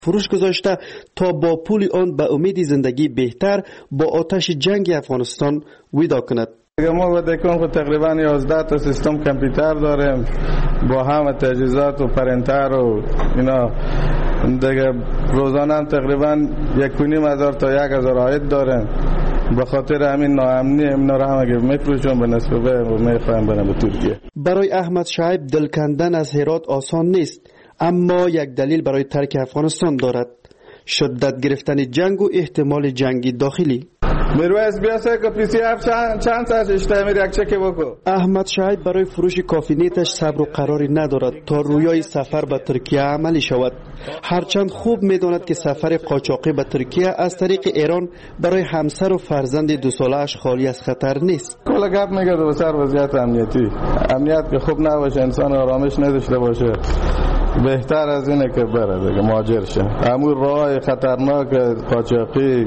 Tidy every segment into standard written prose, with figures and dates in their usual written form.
فروش گذاشته تا با پول آن به امید زندگی بهتر با آتش جنگ افغانستان ویدا کند. ما با دکان تقریبا 11 تا سیستم کامپیوتر داریم با همه تجهیزات و پرینتر و اینا. دیگه روزانه هم تقریبا 1,500 تا 1,000 عاید داریم. به خاطر همین ناامنی اینا را هم اگه میفروشم به نسبه و میخوایم برم به ترکیه. برای احمد شعیب دل کندن از هرات آسان نیست، اما یک دلیل برای ترک افغانستان دارد: شدت گرفتن جنگ و احتمال جنگی داخلی. میرویس بیاسه که پیسی چند ساعت اشته میری یک چکی بکو. احمد شعیب برای فروش کافینیتش صبر و قراری ندارد تا رویای سفر به ترکیه عملی شود. هرچند خوب میداند که سفر قاچاقی به ترکیه از طریق ایران برای همسر و فرزند 2 ساله‌اش خالی از خطر نیست. کلا گپ میگه به سر وضعیت امنیت که خوب نباشه، انسان آرامش نداشته باشه، بهتر از اینه که بره دیگه مهاجر شه. همون راه خطرناک قاچاقی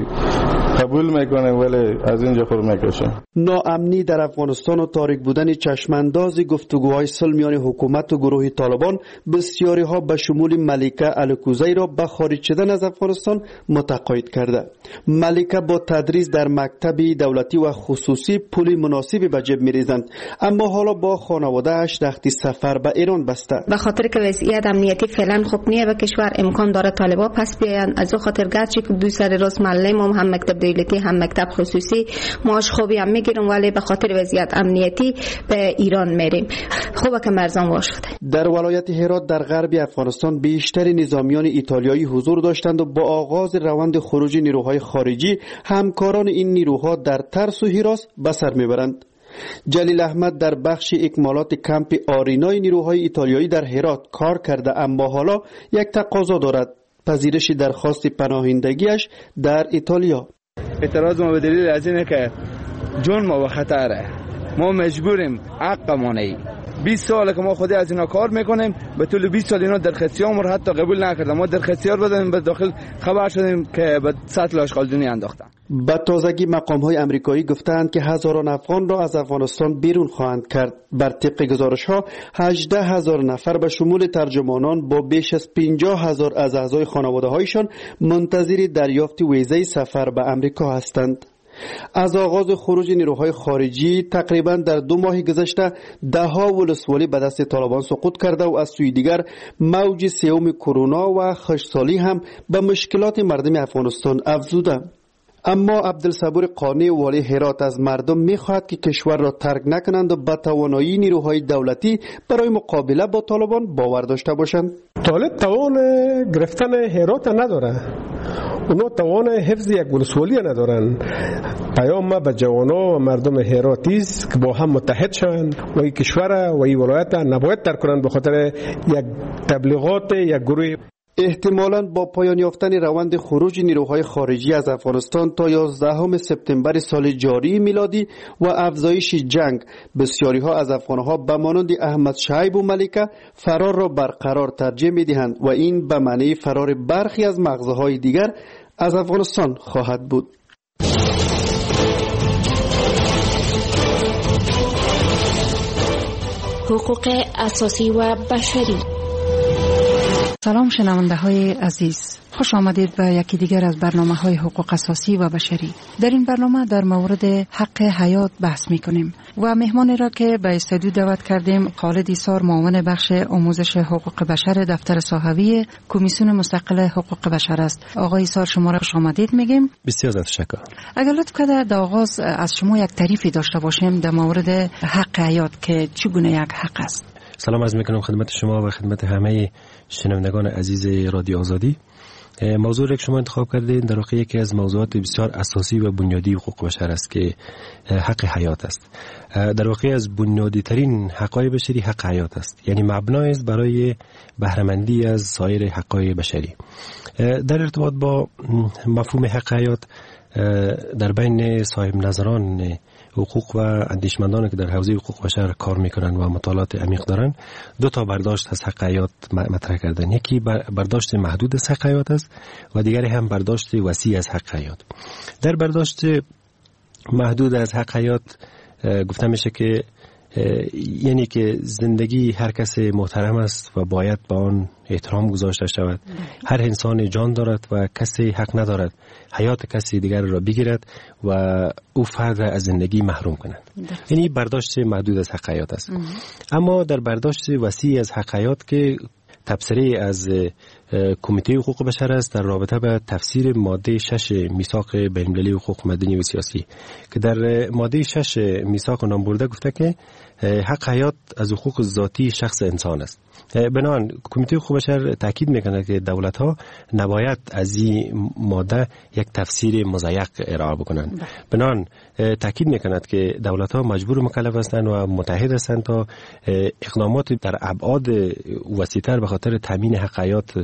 قبول میکنه ولی از اینجا خور میکشه. ناامنی در افغانستان و تاریک بودن چشمانداز گفتگوهای صلح میان حکومت و گروه طالبان بسیاری ها به شمول ملیکه الکوزی را به خارج شدن از افغانستان متقاعد کرده. ملیکه با تدریس در مکتبی دولتی و خصوصی پول مناسبی به جیب میریزند، اما حالا با خانواده اش رخت سفر به ایران بسته. به خاطر که وضعیت امنیتی فعلا خوب نیه و کشور امکان داره طالبا پس بیاین، از او خاطر گرچه که دو سر راست معلم هم مکتب دولتی هم مکتب خصوصی معاش خوبی هم میگیرم، ولی به خاطر وضعیت امنیتی به ایران میریم. خوبه که مرزان وا شده. در ولایت هرات در غرب افغانستان بیشتر نظامیان ایتالیایی حضور داشتند و با آغاز روند خروج نیروهای خارجی همکاران این نیروها در ترس و هراس به سر میبرند. جلیل احمد در بخش اکمالات کمپ آرینای نیروهای ایتالیایی در هرات کار کرده، اما حالا یک تقاضا دارد: پذیرش درخواست پناهندگیش در ایتالیا. اعتراض ما به دلیل از اینه که جون ما به خطره، ما مجبوریم حقمونه. 20 ساله که ما خودی از اینا کار میکنیم، به طول 20 سال اینا درخواستیام رو حتی قبول نکردن. ما درخواستیار بدیم به داخل خبر شدیم که به سطل آشغالدونی انداختن. به تازگی مقام‌های آمریکایی گفتند که هزاران افغان را از افغانستان بیرون خواهند کرد. بر طبق گزارش‌ها 18,000 نفر به شمول ترجمانان با بیش از 50,000 از اعضای خانواده‌هایشان منتظر دریافت ویزای سفر به آمریکا هستند. از آغاز خروج نیروهای خارجی تقریبا در 2 ماه گذشته 10 ولسوالی به دست طالبان سقوط کرده و از سوی دیگر موج سوم کرونا و خشکسالی هم به مشکلات مردم افغانستان افزوده. اما عبدالصبور قانی والی هرات از مردم می‌خواهد که کشور را ترک نکنند و به توانایی نیروهای دولتی برای مقابله با طالبان باور داشته باشند. طالب توان گرفتن هرات نداره، اونا توان حفظ یک ولسوالی ندارن. پیام ما به جوانا و مردم هراتی است که با هم متحد شوند و این کشور و این ولایت نباید ترک کنند به خاطر یک تبلیغات یک گروه. احتمالاً با پایان یافتن روند خروج نیروهای خارجی از افغانستان تا 11 سپتامبر سال جاری میلادی و افزایش جنگ، بسیاری ها از افغانها به مانند احمد شعیب و ملیکه فرار را برقرار ترجیح میدهند و این به معنی فرار برخی از مغزهای دیگر از افغانستان خواهد بود. حقوق اساسی و بشری. سلام شنونده های عزیز، خوش آمدید به یکی دیگر از برنامه های حقوق اساسی و بشری. در این برنامه در مورد حق حیات بحث می کنیم و مهمانی را که به استودیو دعوت کردیم خالد ایسار، معاون بخش آموزش حقوق بشر دفتر صحوی کمیسیون مستقل حقوق بشر است. آقای ایسار شما را خوش آمدید میگیم. بسیار تشکر. اگر لطف کنید در آغاز از شما یک تعریفی داشته باشیم در مورد حق حیات که چگونه یک حق است. سلام عرض میکنم خدمت شما و خدمت همه شنوندگان عزیز رادیو آزادی. موضوعی که شما انتخاب کردین در واقع یکی از موضوعات بسیار اساسی و بنیادی حقوق بشر است که حق حیات است. در واقع از بنیادی ترین حقوق بشری حق حیات است، یعنی مبنای است برای بهره مندی از سایر حقوق بشری. در ارتباط با مفهوم حق حیات در بین صاحب نظران حقوق و اندیشمندانی که در حوزه حقوق بشر کار میکنن و مطالعات عمیق دارن 2 برداشت از حق حیات مطرح کردن. یکی برداشت محدود از حق حیات است و دیگری هم برداشت وسیع از حق حیات. در برداشت محدود از حق حیات گفته میشه که یعنی که زندگی هر کس محترم است و باید به آن احترام گذاشته شود. هر انسان جان دارد و کسی حق ندارد حیات کسی دیگر را بگیرد و او فرد را از زندگی محروم کند. یعنی برداشت محدود از حق حیات است. اما در برداشت وسیع از حق حیات که تبصره از کمیته حقوق بشر است در رابطه به تفسیر ماده 6 میثاق بین‌المللی حقوق مدنی و سیاسی که در ماده 6 میثاق نام برده گفته که حق حیات از حقوق ذاتی شخص انسان است. بنابراین کمیته حقوق بشر تاکید میکنه که دولت ها نباید از این ماده یک تفسیر مضیق ارائه بکنند. بنابراین تاکید میکند که دولت ها مجبور و مکلف هستند و متحد هستند تا اقدامات در ابعاد وسیع‌تر به خاطر تامین حق حیات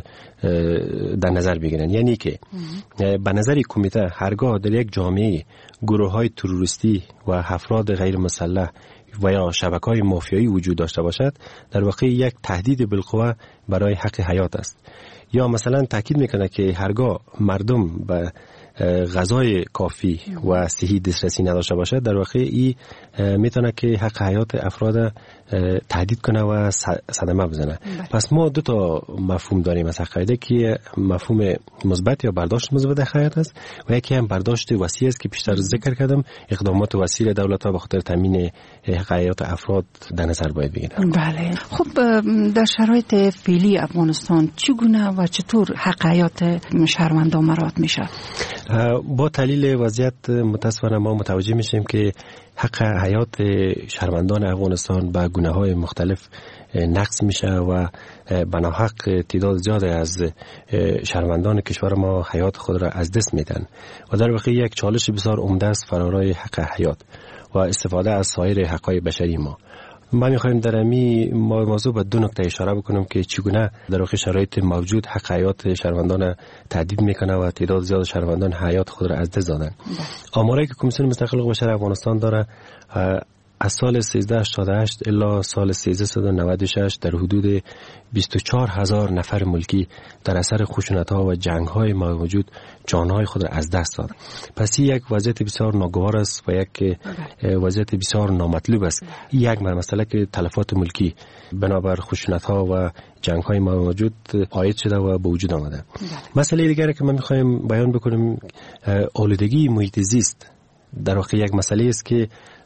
در نظر بگیرند. یعنی که به نظر کمیته هرگاه در یک جامعه گروه‌های تروریستی و افراد غیر مسلح و یا شبکه‌های مافیایی وجود داشته باشد، در واقع یک تهدید بالقوه برای حق حیات است. یا مثلا تاکید میکنه که هرگاه مردم به غذای کافی و صحی دسترسی نداشته باشد، در واقع این میتونه که حق حیات افراد تهدید کنه و صدمه بزنه. پس ما دو تا مفهوم داریم از حق حیات که مفهوم مثبت یا برداشت مثبت حق حیات است و یکی هم برداشت وسیع است که پیشتر ذکر کردم، اقدامات وسیع دولت‌ها به خاطر تامین حق حیات افراد در نظر باید بگیرن. بله. خب در شرایط فعلی افغانستان چگونه و چطور حق حیات شهروندان مراعات میشه؟ با تحلیل وضعیت متاسفانه ما متوجه میشیم که حق حیات شهروندان افغانستان به گونه‌های مختلف نقض میشه و بناحق تعداد زیاد از شهروندان کشور ما حیات خود را از دست میدن و در واقع یک چالش بسیار عمده است فرارای حق حیات و استفاده از سایر حقوق بشری ما. ما می‌خوایم در این موضوع به دو نکته اشاره بکنم که چگونه در واقع شرایط موجود حق حیات شهروندان تهدید میکنه و تعداد زیاد شهروندان حیات خود را از دست دادن. آماری که کمیسیون مستقل حقوق بشر افغانستان داره از سال 1388 الی سال 1396 در حدود 24,000 نفر ملکی در اثر خشونت‌ها و جنگ‌های موجود جان‌های خود را از دست دادند. پس یک وضعیت بسیار ناگوار است و یک وضعیت بسیار نامطلوب است. یک مسئله که تلفات ملکی بنابر خشونت‌ها و جنگ‌های موجود عاید شده و به وجود آمده. مسئله دیگری که من می‌خوایم بیان بکنم آلودگی محیط زیست در واقع یک مسئله است که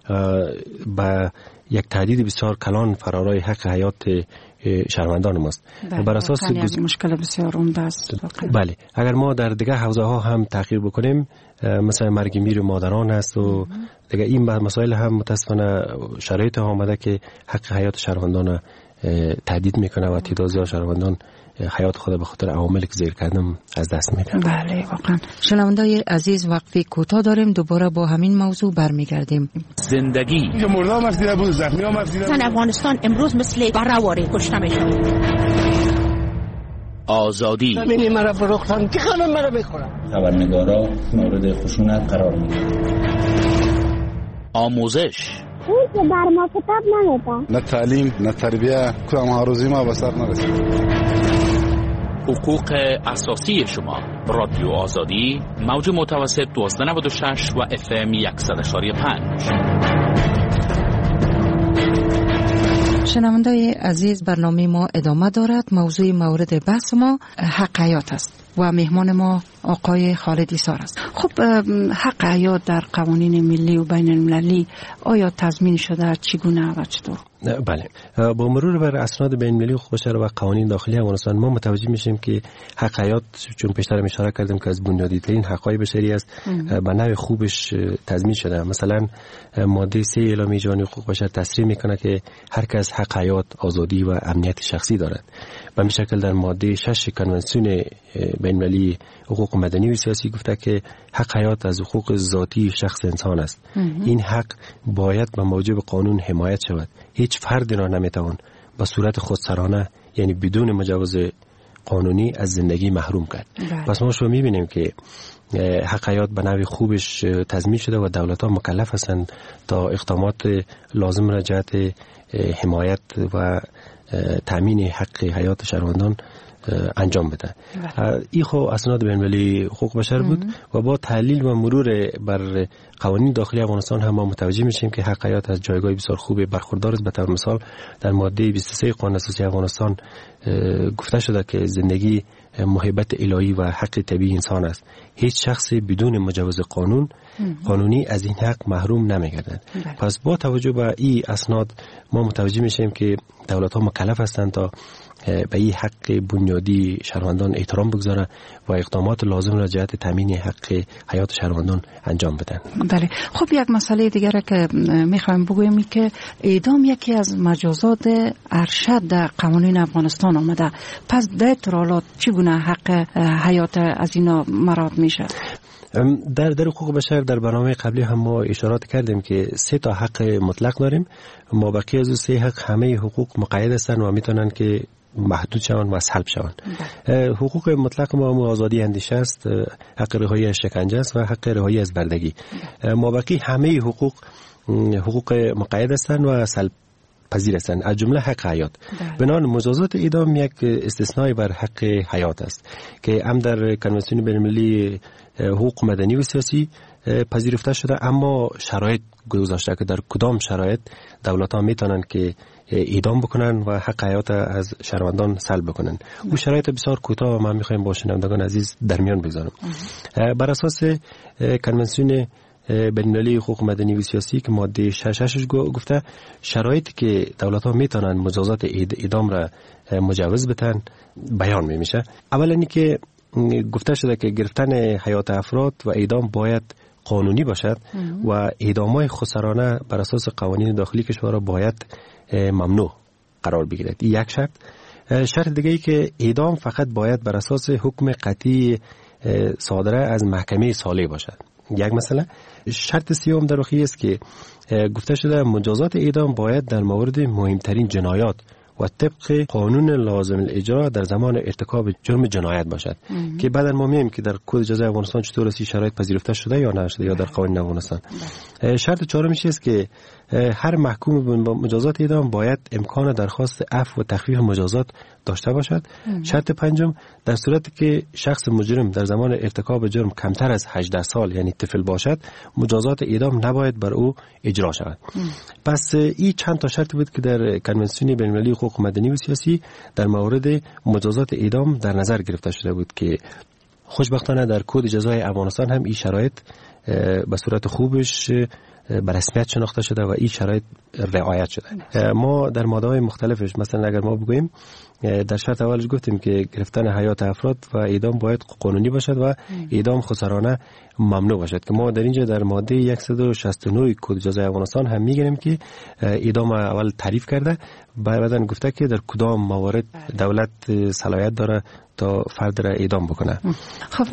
با یک تهدید بسیار کلان فرارای حق حیات شهروندان ماست. بر اساس مشکل بسیار عمده است. بله، اگر ما در دیگه حوزه ها هم تحقیق بکنیم مثلا مرگ میر مادران است و دیگه این مسائل هم متاسفانه شرایط آمده که حق حیات شهروندان تهدید میکنه و تعداد زیاد شهروندان حیات خود به خاطر عواملی که ذکر کردم از دست میدن. بله واقعا. شنوندای عزیز وقفه کوتاه داریم، دوباره با همین موضوع برمیگردیم. زندگی مردم افزیده بود، زخمی هم افزیده بود. افغانستان امروز مثل بره‌واره کشته میشه. آزادی زمینی مرا فروختن که خانم مرا بخورن. خبرنگارا مورد خشونت قرار میگیرن. آموزش اون که بر ما کتاب نمیده، نه تعلیم نه تربیه، کدام هاروزی ما به سر نرسید. حقوق اساسی شما. رادیو آزادی موج متوسط 1296 و FM 100.5. شنوندای عزیز، برنامه ما ادامه دارد. موضوع مورد بحث ما حق حیات است و مهمان ما آقای خالد ایسار است. خب حق حیات در قوانین ملی و بین المللی آیا تضمین شده؟ چگونه و چطور؟ بله، با مرور بر اسناد بین المللی حقوق بشر و قوانین داخلی افغانستان ما متوجه میشیم که حق حیات چون پیشتر اشاره کردیم که از بنیادی ترین حقوق بشری است به نوع خوبش تضمین شده. مثلا ماده 3 اعلامیه جهانی حقوق بشر تصریح میکنه که هر کس حق حیات، آزادی و امنیت شخصی دارد. به همین شکل در ماده 6 کنونسیون بین المللی حقوق مدنی و سیاسی گفته که حق حیات از حقوق ذاتی شخص انسان است. این حق باید به موجب قانون حمایت شود. هیچ فرد را نمیتوان به صورت خودسرانه یعنی بدون مجوز قانونی از زندگی محروم کرد. پس ما شما میبینیم که حق حیات به نوع خوبش تضمین شده و دولت‌ها مکلف هستند تا اقدامات لازم را جهت حمایت و تامین حق حیات شهروندان انجام بده. این خو اسناد بین‌المللی حقوق بشر بود و با تحلیل و مرور بر قوانین داخلی افغانستان هم ما متوجه میشیم که حق حیات از جایگاه بسیار خوب برخوردار است. به طور مثال در ماده 23 قانون اساسی افغانستان گفته شده که زندگی محبت الهی و حق طبیعی انسان است. هیچ شخص بدون مجوز قانونی از این حق محروم نمیگردد. پس با توجه به این اسناد ما متوجه میشیم که دولت‌ها مکلف هستند تا به این حق بنیادی شهروندان احترام بگذارن و اقدامات لازم را جهت تامین حق حیات شهروندان انجام بدن. بله. خب یک مسئله دیگر که میخوایم بگویم که اعدام یکی از مجازات ارشد در قوانین افغانستان آمده. پس در اطرالات چگونه حق حیات از اینا مراعات میشه؟ در حقوق بشر در برنامه قبلی هم ما اشارات کردیم که 3 تا حق مطلق داریم. ما بقیه از 3 حق همه حقوق مقید هستند و میتونن که محدود شوند و سلب شوند. حقوق مطلق ما آزادی اندیشه است، حق رهایی از شکنجه است و حق رهایی از بردگی. ما بقیه همه حقوق مقید هستند و سلب پذیر هستند، از جمله حق حیات. بنابراین مجازات اعدام یک استثنای بر حق حیات است که هم در کنوانسیون بین‌المللی حقوق مدنی و سیاسی پذیرفته شده، اما شرایط گذاشته که در کدام شرایط دولت‌ها میتونن که اعدام بکنن و حق حیات از شهروندان سلب بکنن. او شرایط بسیار کوتاه و من میخوایم با شنوندگان عزیز در میان بگذارم. بر اساس کنوانسیون بین‌المللی حقوق مدنی و سیاسی که ماده 6 گفته شرایطی که دولت‌ها میتونن مجازات اعدام را مجوز بدن بیان میشه. اولا اینکه گفته شده که گرفتن حیات افراد و اعدام باید قانونی باشد و اعدام‌های خسرانه بر اساس قوانین داخلی کشور باید ممنوع قرار بگیرد. این یک شرط. شرط دیگه ای که اعدام فقط باید بر اساس حکم قطعی صادره از محکمه صالح باشد. یک مسئله. شرط سیوم در واقع است که گفته شده مجازات اعدام باید در مورد مهمترین جنایات و طبق قانون لازم الاجرا در زمان ارتکاب جرم جنایت باشد که بعد ما میگیم که در کد جزای افغانستان چطور است شرایط پذیرفته شده یا نشده یا در قوانین افغانستان. شرط چهارمیش است که هر محکوم به مجازات اعدام باید امکان درخواست عفو و تخفیف مجازات داشته باشد. شرط پنجم در صورتی که شخص مجرم در زمان ارتکاب جرم کمتر از 18 سال یعنی طفل باشد مجازات اعدام نباید بر او اجرا شود. پس این چند تا شرط بود که در کنوانسیون بین‌المللی حقوق مدنی و سیاسی در مورد مجازات اعدام در نظر گرفته شده بود که خوشبختانه در کد جزای افغانستان هم این شرایط به صورت خوبش به رسمیت شناخته شده و این شرایط رعایت شده. ما در ماده‌های مختلفش مثلا اگر ما بگوییم در شرط اولش گفتیم که گرفتن حیات افراد و اعدام باید قانونی باشد و اعدام خسرانه ممنوع باشد که ما در اینجا در ماده 169 کد جزای افغانستان هم میگیم که اعدام اول تعریف کرده، بعداً گفته که در کدام موارد دولت صلاحیت داره تا فرد را اعدام بکنه. خب